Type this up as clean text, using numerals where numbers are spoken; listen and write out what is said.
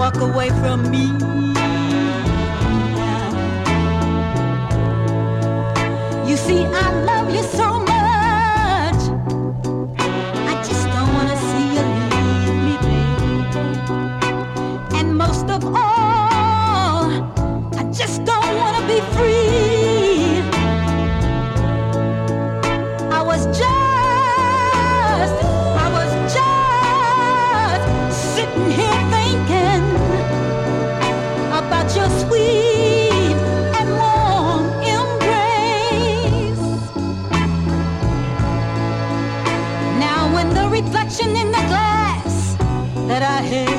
walk away from me. You see, I love you so much. I just don't want to see you leave me, baby. And most of all, I just don't want to be free. I was just sitting here thinking about your sweet and warm embrace. Now when the reflection in the glass that I held